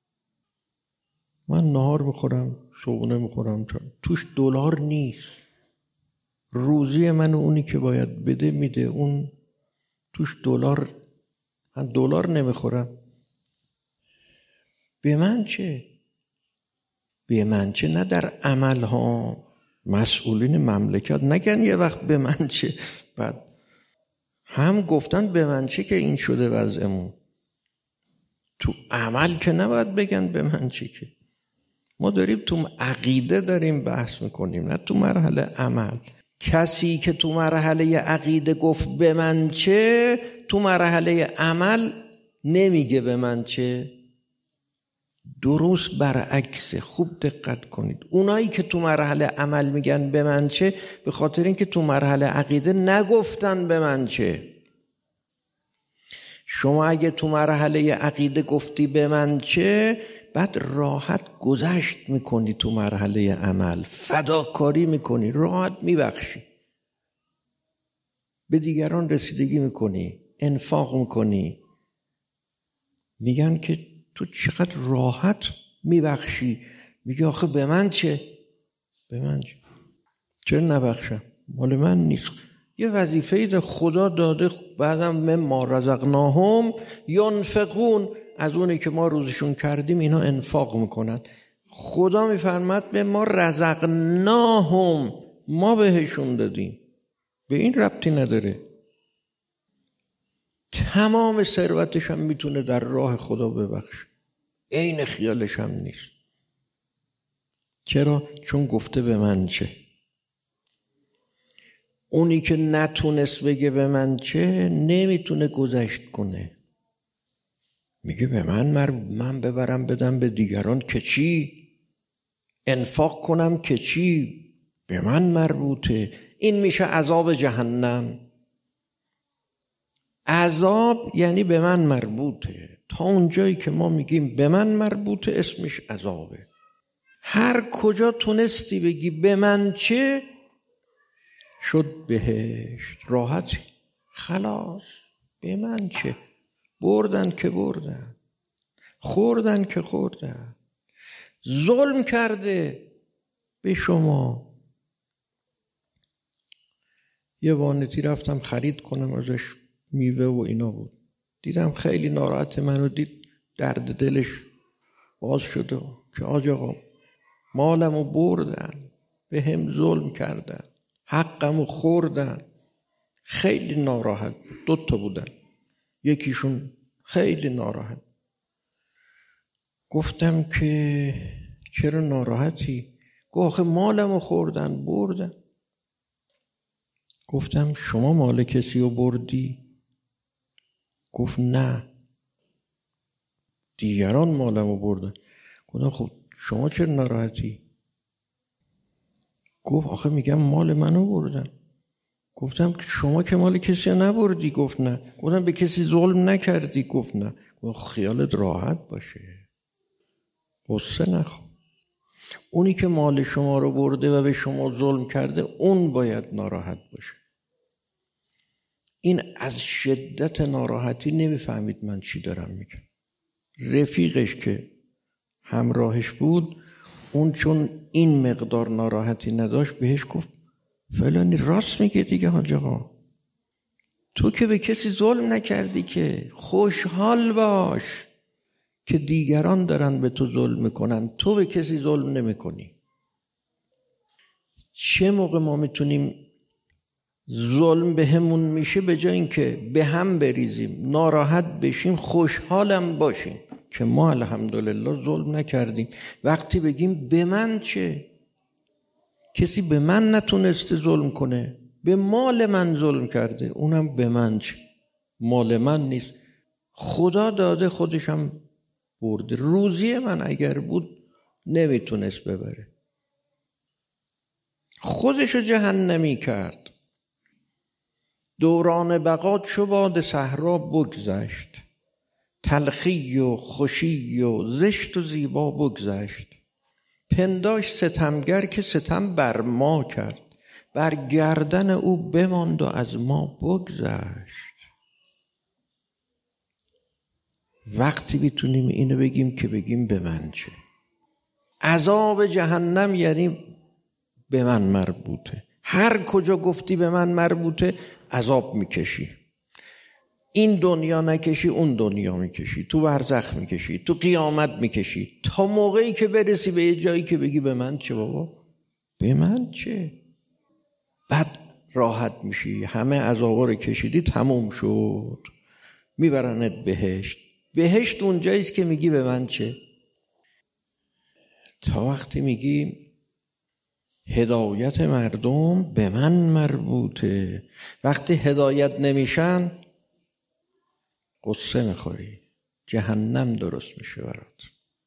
من نهار میخورم، صبحونه میخورم، توش دلار نیست. روزی من اونی که باید بده میده، اون توش دلار، من دلار نمیخورم. به من چه؟ به من چه نه در عمل ها. مسئولین مملکت نگن یه وقت به من چه، بعد هم گفتن به من چه که این شده وضعمون. تو عمل که نباید بگن به من چه. که ما داریم تو عقیده داریم بحث میکنیم، نه تو مرحله عمل. کسی که تو مرحله عقیده گفت به من چه، تو مرحله عمل نمیگه به من چه. درست برعکسه. خوب دقت کنید. اونایی که تو مرحله عمل میگن به من چه، به خاطر اینکه تو مرحله عقیده نگفتن به من چه. شما اگه تو مرحله عقیده گفتی به من چه، بعد راحت گذشت میکنی تو مرحله عمل، فداکاری میکنی، راحت میبخشی، به دیگران رسیدگی میکنی، انفاق میکنی. میگن که تو چقدر راحت میبخشی. میگه آخه به من چه؟ به من چه؟ چرا نبخشم؟ مال من نیست. یه وظیفه خدا داده، بعدم من ما رزقناهم ینفقون، از اونی که ما روزشون کردیم اینا انفاق میکنن. خدا میفرماد به ما رزقناهم، ما بهشون دادیم. به این ربطی نداره. تمام ثروتش هم میتونه در راه خدا ببخشه، عین خیالش هم نیست. چرا؟ چون گفته به من چه. اونی که نتونست بگه به من چه، نمیتونه گذشت کنه. میگه به من مر من ببرم بدم به دیگران که چی؟ انفاق کنم که چی؟ به من مربوطه. این میشه عذاب جهنم. عذاب یعنی به من مربوطه. تا اونجایی که ما میگیم به من مربوطه، اسمش عذابه. هر کجا تونستی بگی به من چه، شد بهشت، راحتی، خلاص. به من چه؟ بردن که بردن، خوردن که خوردن، ظلم کرده به شما. یه وانتی رفتم خرید کنم ازش، میوه و اینا بود، دیدم خیلی ناراحت منو دید، درد دلش باز شده که آج آقا مالمو بردن، به هم ظلم کردن، حقمو خوردن. خیلی ناراحت بود. دو تا بودن، یکیشون خیلی ناراحت. گفتم که چرا ناراحتی؟ گفت آخه مالمو خوردن بردن. گفتم شما مال کسی رو بردی؟ گفت نه، دیگران مالمو بردن. گفتم خب شما چرا ناراحتی؟ گفت آخه میگم مال منو بردن. گفتم شما که مال کسی نبردی. گفت نه. گفتم به کسی ظلم نکردی؟ گفت نه. گفت خیالت راحت باشه، غصه نخور. اونی که مال شما رو برده و به شما ظلم کرده اون باید ناراحت باشه. این از شدت ناراحتی نمیفهمید من چی دارم میگم. رفیقش که همراهش بود اون چون این مقدار ناراحتی نداشت بهش گفت فلانی راست میگه دیگه حاج آقا، تو که به کسی ظلم نکردی، که خوشحال باش که دیگران دارن به تو ظلم میکنن، تو به کسی ظلم نمیکنی. چه موقع ما میتونیم ظلم به همون میشه به جای اینکه به هم بریزیم ناراحت بشیم خوشحالم باشیم که ما الحمدلله ظلم نکردیم. وقتی بگیم به من چه، کسی به من نتونسته ظلم کنه، به مال من ظلم کرده، اونم به من چه، مال من نیست، خدا داده خودشم برده، روزی من اگر بود نمیتونست ببره، خودشو جهنمی کرد. دوران بقا چو باد صحرا بگذشت، تلخی و خوشی و زشت و زیبا بگذشت. پنداش ستمگر که ستم بر ما کرد، بر گردن او بماند و از ما بگذشت. وقتی بیتونیم اینو بگیم که بگیم به من چه. عذاب جهنم یعنی به من مربوطه، هر کجا گفتی به من مربوطه عذاب میکشی. این دنیا نکشی اون دنیا میکشی، تو برزخ میکشی، تو قیامت میکشی، تا موقعی که برسی به یه جایی که بگی به من چه بابا، به من چه. بعد راحت میشی، همه عذابا رو کشیدی تموم شد، میبرنت بهشت. بهشت اونجاییست که میگی به من چه. تا وقتی میگی هدایت مردم به من مربوطه، وقتی هدایت نمیشن قصه میخوری، جهنم درست میشه برات.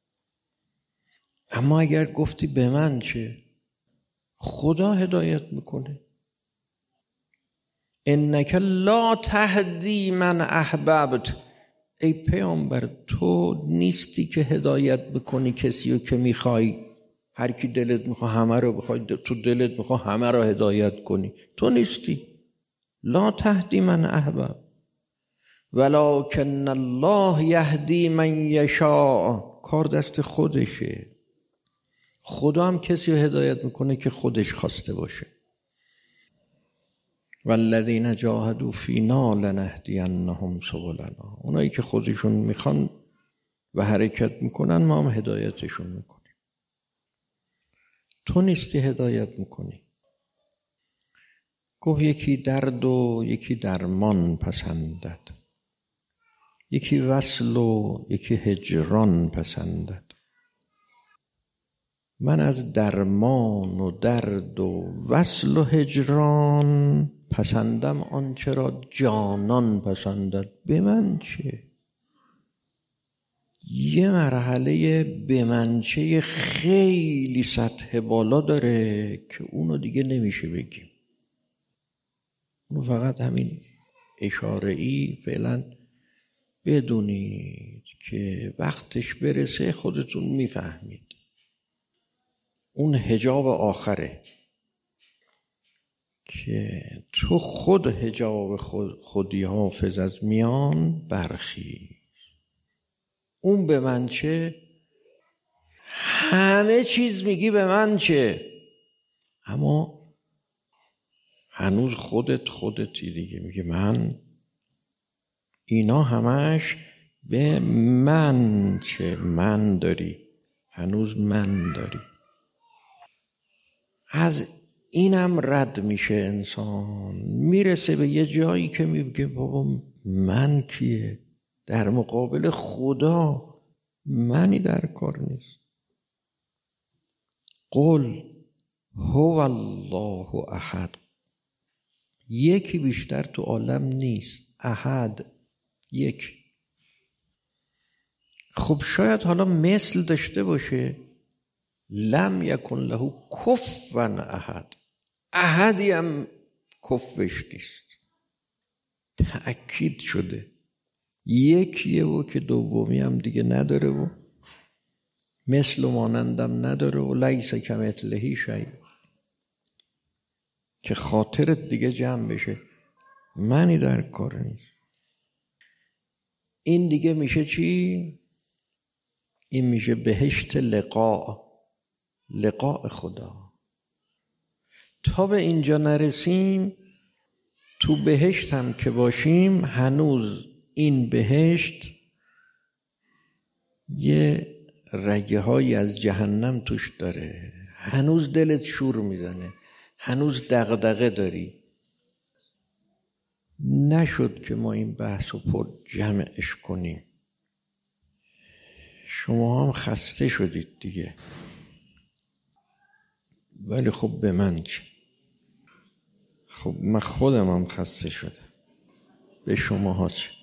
اما اگر گفتی به من چه، خدا هدایت میکنه. انک لا تهدی من احببت، ای پیامبر تو نیستی که هدایت بکنی کسی رو که میخوای، هر کی دلت میخواد همه رو بخوای، تو دلت میخواد همه رو هدایت کنی، تو نیستی. لا تهدی من احبب ولکن الله یهدی من یشاء، کار دست خودشه. خدا هم کسی رو هدایت میکنه که خودش خواسته باشه. والذین جاهدوا فینا لنهدینهم سبلنا، اونایی که خودشون میخوان و حرکت میکنن ما هم هدایتشون میکنیم. تو نیستی هدایت میکنی. گفت یکی درد و یکی درمان پسندد، یکی وصل و یکی هجران پسندد. من از درمان و درد و وصل و هجران پسندم آنچه را جانان پسندد. به من چه؟ یه مرحله به من چه خیلی سطح بالا داره که اونو دیگه نمیشه بگیم. اونو فقط همین اشاره ای فعلا بدونید که وقتش برسه خودتون میفهمید. اون حجاب آخره که تو خود حجاب خود خودی حافظ از میان برخیز. اون به من چه؟ همه چیز میگی به من چه، اما هنوز خودت خودتی دیگه. میگه من، اینا همش به من چه، من داری، هنوز من داری. از اینم رد میشه انسان، میرسه به یه جایی که میگه بابا من کیه؟ در مقابل خدا منی در کار نیست. قل هو الله احد، یکی بیشتر تو عالم نیست. احد، یک. خب شاید حالا مثل داشته باشه، لم یکن له کفوا احد، احدی هم کفوش نیست. تأکید شده یکیه و که دومی هم دیگه نداره و مثل و مانندم نداره و لیس کمثله شیء، که خاطرت دیگه جمع بشه منی در کار نیست. این دیگه میشه چی؟ این میشه بهشت لقاء، لقاء خدا. تا به اینجا نرسیم تو بهشت هم که باشیم هنوز این بهشت یه رگه هایی از جهنم توش داره، هنوز دلت شور میزنه، هنوز دغدغه داری. نشد که ما این بحث رو پر جمعش کنیم. شما هم خسته شدید دیگه، ولی خب به من چه؟ خب من خودم هم خسته شدم، به شما ها چه؟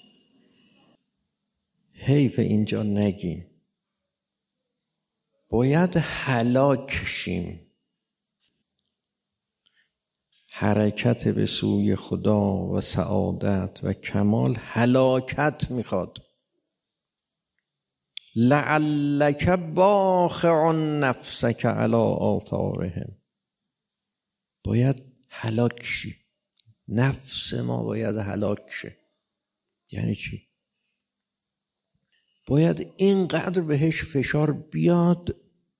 حیف اینجا نگیم باید هلاک شیم. حرکت به سوی خدا و سعادت و کمال هلاکت میخواد. لعلک باخع نفسک علی آثارهم، باید هلاک شی، نفس ما باید هلاک شه. یعنی چی؟ باید اینقدر بهش فشار بیاد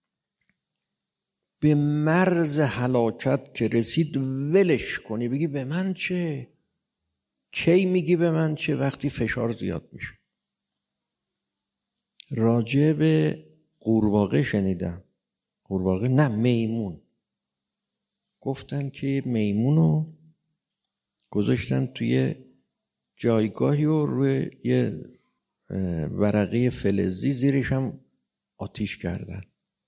به مرز هلاکت که رسید ولش کنی، بگی به من چه؟ کی میگی به من چه؟ وقتی فشار زیاد میشه. راجع به قورباغه شنیدم، قورباغه نه میمون، گفتن که میمونو گذاشتن توی جایگاهی و روی یه ورقه فلزی زیرش هم آتیش کردن،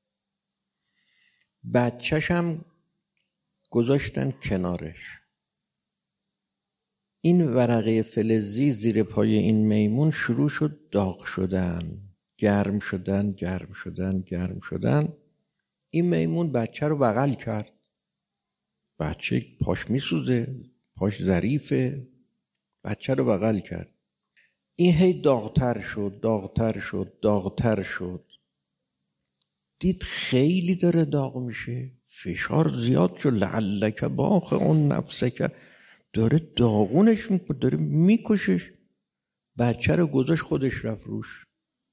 بچه‌ش هم گذاشتن کنارش. این ورقه فلزی زیر پای این میمون شروع شد داغ شدن، گرم شدن گرم شدن گرم شدن. این میمون بچه رو بغل کرد، بچه پاش میسوزه، پاش ظریفه، بچه رو بغل کرد. این هی داغتر شد داغتر شد داغتر شد، دید خیلی داره داغ میشه، فشار زیاد شد. لعلک باخع اون نفسک، داره داغونش میکنه، داره میکشش. بچه رو گذاشت خودش رفت روش.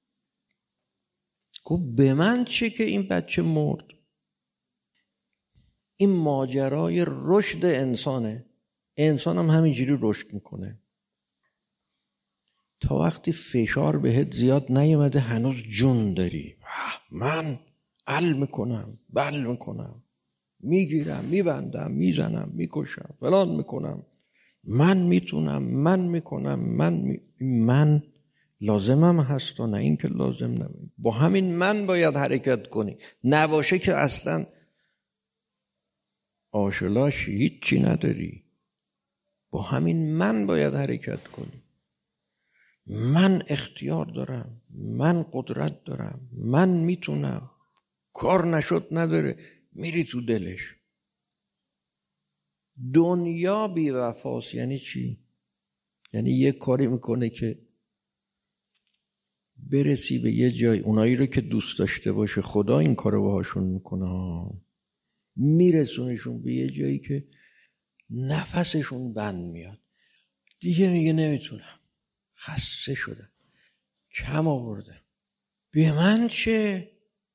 گفت به من چه که این بچه مرد؟ این ماجرای رشد انسانه. انسان هم همینجوری رشد میکنه. تا وقتی فشار بهت زیاد نیومده هنوز جون داری. من ال میکنم، بل میکنم، میگیرم، میبندم، میزنم، میکشم، فلان میکنم، من میتونم، من میکنم، من می... من لازمم هست و نه این که لازم نباید. با همین من باید حرکت کنی، نباشه که اصلا آشلاش هیچی نداری. با همین من باید حرکت کنی. من اختیار دارم، من قدرت دارم، من میتونم. کار نشد نداره، میری تو دلش. دنیا بی وفاست. یعنی چی؟ یعنی یه کاری میکنه که برسی به یه جای، اونایی رو که دوست داشته باشه خدا این کارو باهاشون میکنه، میرسونشون به یه جایی که نفسشون بند میاد، دیگه میگه نمیتونم، خسته شدم، کم آورده، به من چه؟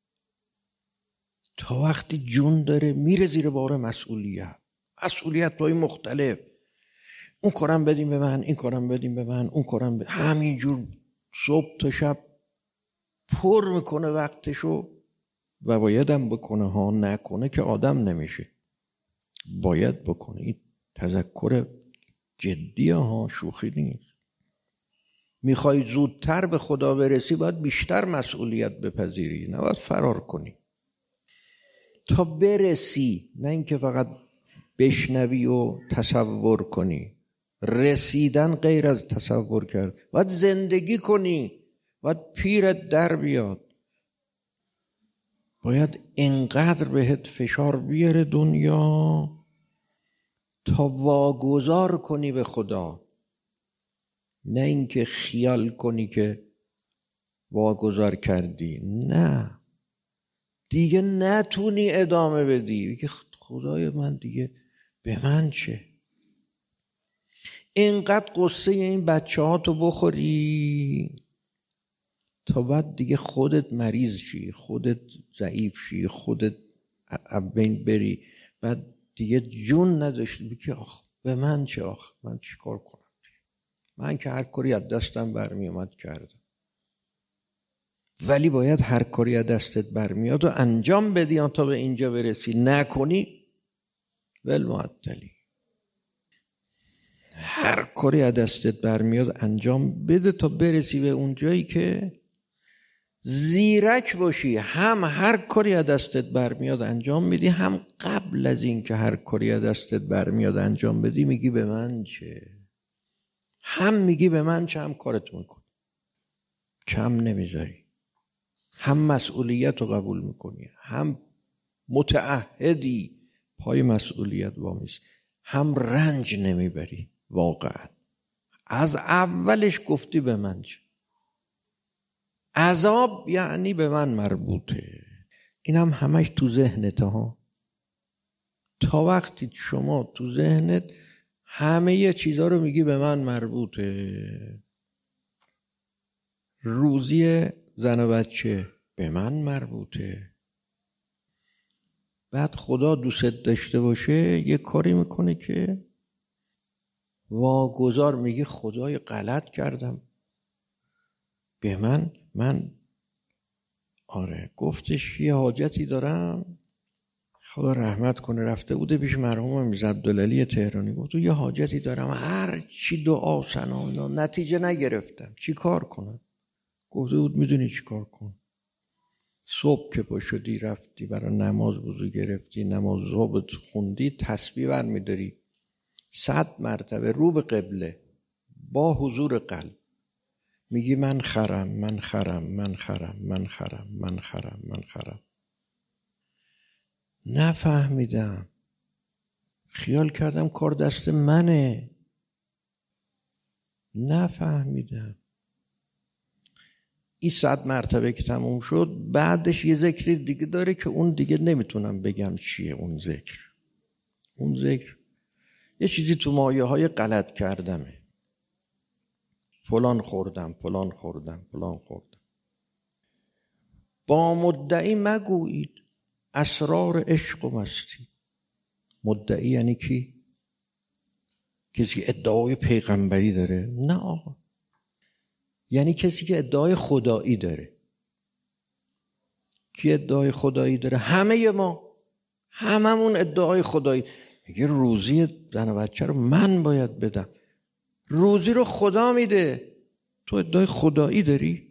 تا وقتی جون داره میره زیر بار مسئولیت. مسئولیت های مختلف، اون کارم بدیم به من، این کارم بدیم به من، اون کارم بدیم. همینجور صبح تا شب پر میکنه وقتشو و بایدم بکنه ها، نکنه که آدم نمیشه. باید بکنه. این تذکر جدیه ها، شوخی نیست. میخوای زودتر به خدا برسی باید بیشتر مسئولیت بپذیری، نه باید فرار کنی تا برسی، نه اینکه فقط بشنوی و تصور کنی. رسیدن غیر از تصور کرد، باید زندگی کنی، باید پیرت در بیاد، باید اینقدر بهت فشار بیاره دنیا تا واگذار کنی به خدا، نه اینکه خیال کنی که واگذار کردی. نه، دیگه نتونی ادامه بدی، میگه خدای من دیگه به من چه؟ اینقدر قصه این بچه ها تو بخوری تا بعد دیگه خودت مریض شی، خودت ضعیف شی، خودت بین بری، بعد دیگه جون نداشتی بگی آخ به من چه، آخ من چی کار کنم؟ من که هر کاری از دستم برمی اومد کردم. ولی باید هر کاری از دستت برمیاد و انجام بدی تا به اینجا برسی. نکنی ول معطلی. هر کاری از دستت برمیاد انجام بده تا برسی به اون جایی که زیرک باشی، هم هر کاری از دستت برمیاد انجام بدی، هم قبل از این که هر کاری از دستت برمیاد انجام بدی میگی به من چه، هم میگی به من چه، هم کارت میکنی، کم نمیذاری، هم مسئولیت رو قبول میکنی، هم متعهدی پای مسئولیت وامیسی، هم رنج نمیبری. واقعا از اولش گفتی به من چه. عذاب یعنی به من مربوطه. این هم همش تو ذهنت ها. تا وقتی شما تو ذهنت همه یه چیزا رو میگی به من مربوطه، روزی زن و بچه به من مربوطه، بعد خدا دوست داشته باشه یه کاری میکنه که واگذار میگه خدای غلط کردم به من، من آره گفتش یه حاجتی دارم، خدا رحمت کنه، رفته بوده پیش مرحوم میرزا عبدالعلی تهرانی، گفت یه حاجتی دارم، هر چی دعا ثنا اینا نتیجه نگرفتم، چی کار کنم؟ گفته بود میدونی چی کار کن، صبح که پا شدی رفتی برای نماز وضو گرفتی، نماز صبح خوندی، تسبیح برمی‌داری صد مرتبه رو به قبله با حضور قلب میگی من خرم من خرم من خرم من خرم من خرم من خرم. نفهمیدم، خیال کردم کار دست منه، نفهمیدم. این صد مرتبه که تموم شد بعدش یه ذکری دیگه داره که اون دیگه نمیتونم بگم چیه اون ذکر. اون ذکر یه چیزی تو مایه های غلط کردمه، فلان خوردم فلان خوردم فلان خوردم. با مدعی مگویید اسرار عشق و مستی. مدعی یعنی کی؟ کسی که ادعای پیغمبری داره؟ نه آقا، یعنی کسی که ادعای خدایی داره. کی ادعای خدایی داره؟ همه ما، هممون ادعای خدایی. میگه روزی زن و بچه رو من باید بدم. روزی رو خدا میده، تو ادعای خدایی داری؟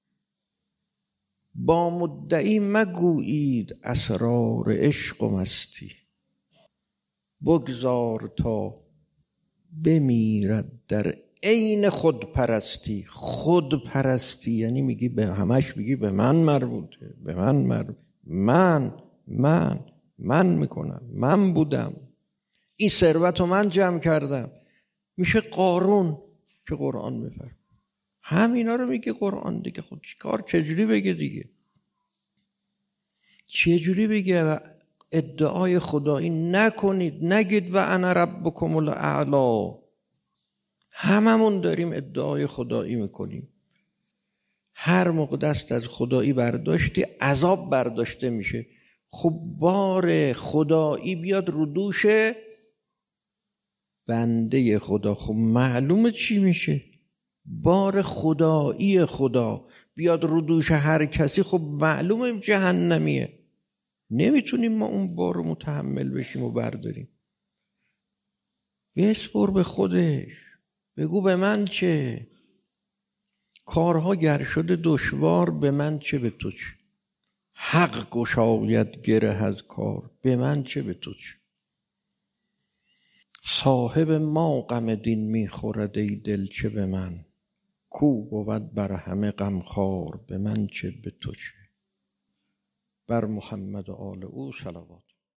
با مدعی مگویید اسرار عشق و مستی، بگذار تا بمیرد در عین خودپرستی. خودپرستی یعنی میگی به همش میگی به من مربوطه، به من مربوطه، من من من میکنم، من بودم، این ثروت رو من جمع کردم. میشه قارون که قرآن میفرمه. همینا رو میگه قرآن دیگه. خود چیکار چجوری بگه دیگه؟ چجوری بگه؟ ادعای خدایی نکنید، نگید و انا ربکم الاعلی. هممون داریم ادعای خدایی میکنیم. هر موقع دست از خدایی برداشتی عذاب برداشته میشه. خب بار خدایی بیاد رو دوش بنده خدا، خب معلومه چی میشه؟ بار خدایی خدا بیاد رو دوش هر کسی، خب معلومه جهنمیه. نمیتونیم ما اون بار رو متحمل بشیم و برداریم. بسپر به خودش، بگو به من چه؟ کارها گر شده دشوار، به من چه به تو چه؟ حق گشاید گره از کار، به من چه به تو چه؟ صاحب ما غم دین میخورد ای دل چه به من، کو بود بر همه غمخوار، به من چه به تو چه؟ بر محمد و آل او صلوات.